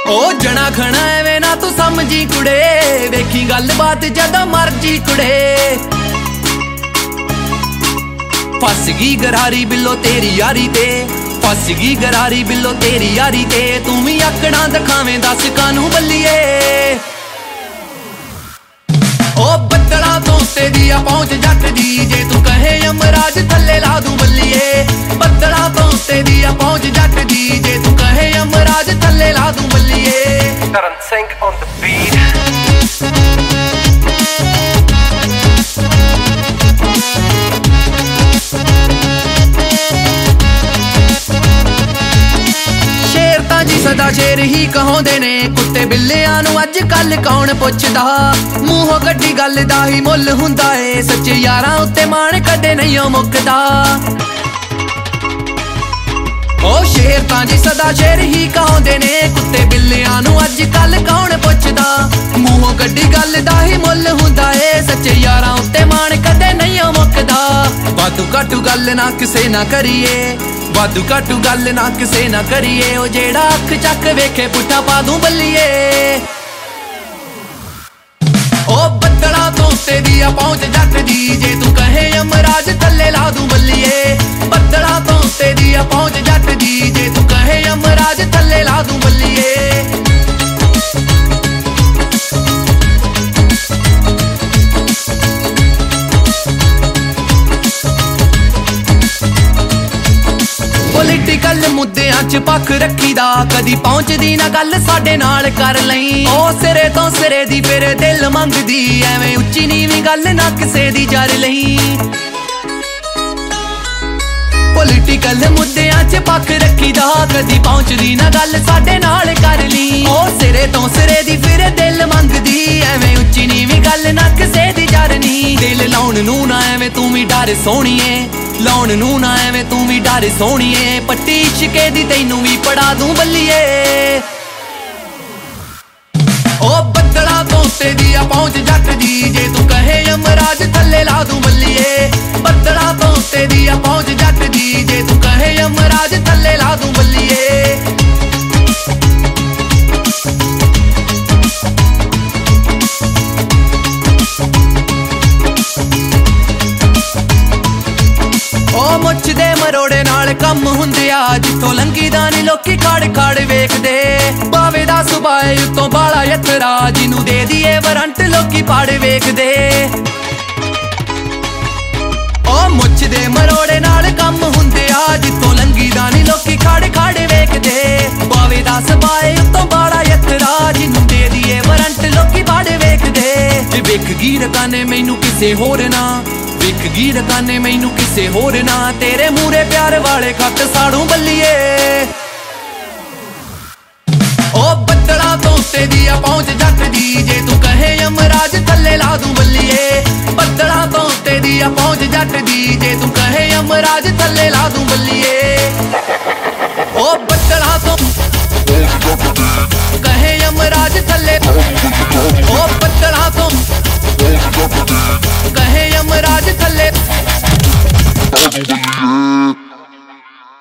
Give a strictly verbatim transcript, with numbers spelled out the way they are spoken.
ओ जना खना एवें ना तू समझी कुड़े, वेखी गल बात जदों मर्जी कुड़े। फस गई गरारी बिल्लो तेरी यारी ते, फस गई गरारी बिल्लो तेरी यारी ते। तू भी अकड़ा दिखावें दस कानू बल्लिए। ओ बदला तो तेरी पहुंच जट दी, जे तू कहे यमराज थल्ले ला दूं बल्लिए। बदला तो तेरी पहुंच जट दी, जे तू कहे यमराज थल्ले ला दूं बल्लिए। Karan Singh on the beat. सदा शेर ही कहाउंदे ने, कुत्ते बिल्लियां नूं अज कल कौन पुछदा। मूहों कड्डी गल दा ही मुੱਲ हुंदा ए, सच्चे यारां उत्ते मान कदे नहीं मुकदा। ओ शेर तां जी सदा शेर ही कहाउंदे ने, कुत्ते बिल्लियां नूं अज कल कौन पुछदा। मूहों कड्डी गल दा ही मुੱਲ हुंदा ए, सच्चे यारां उत्ते मान कदे नहीं मुकदा। वाधू घाटू गल ना किसे ना करिए, वाधू घाटू गल ना किसे ना करिए। ओ जेड़ा अख चक वेखे पुट्ठा पा दूं बल्लिए। ओ बदला तो तेरी पहुंच जट दी, जे तू कहे यमराज थल्ले ला दूं बल्लिए। बदला तो तेरी पहुंच जट दी, जे तू कहे यमराज थल्ले ला दूं बल्लिए। पोलिटिकल मुद्दियां च पक्ख रखी दा, कदी पहुंचदी ना गल साडे नाल कर लई। ओ सिरे तो सिरे दी फिर दिल मंगदी, एवें उच्ची नीवीं गल ना किसे दी जर लई। पोलिटिकल मुद्दियां च पक्ख रखी दा, कदी पहुंचदी ना गल साडे नाल कर लई। ओ सिरे तो सिरे दी फिर दिल मंगदी, एवें उच्ची नीवीं गल ना किसे दी जर नी। दिल लाउण नूं ना एवें तू भी डर सोहणीए, लाउण नूं ना एवें तू भी डर सोहणीए। पट्टी इश्के दी तैनूं भी पड़ा दूं बल्लिए। ओ बदला तो तेरी पहुंच जट दी, जे तू कहे यमराज थल्ले ला दूं बल्लिए। बदला तो तेरी पहुंच जट दी, जे तू कहे यमराज थल्ले ला दूं बल्लिए। ओ मुੱਛ दे मरोड़े नाल कम हुंदे आ, जिथों लंघी दा नी लोकी खड़ खड़ वेखदे। बावे दा सुभाए उत्तों बाला यतरा, जिनू दे दिए वरंट लोकी पड़ वेखदे। ओ मुੱਛ दे मरोड़े नाल कम हुंदे आ, जिथों लंघी दा नी लोकी खड़ खड़ वेखदे। बावे दा सुभाए उत्तों बाला यतरा, जिनू दे दिए वरंट लोकी पड़ वेखदे। जे वेख गी रकाने मैनू किसे होर ना, विक गी रकाने मैनू किसे होर ना, तेरे मूरे प्यार वाले खत साड़ू बल्लिए। ओ बदला तो तेरी पहुंच जट दी, जे तू कहे यमराज थल्ले ला दूं बल्लिए। बदला तो तेरी पहुंच जट दी, जे तू कहे यमराज थल्ले ला दूं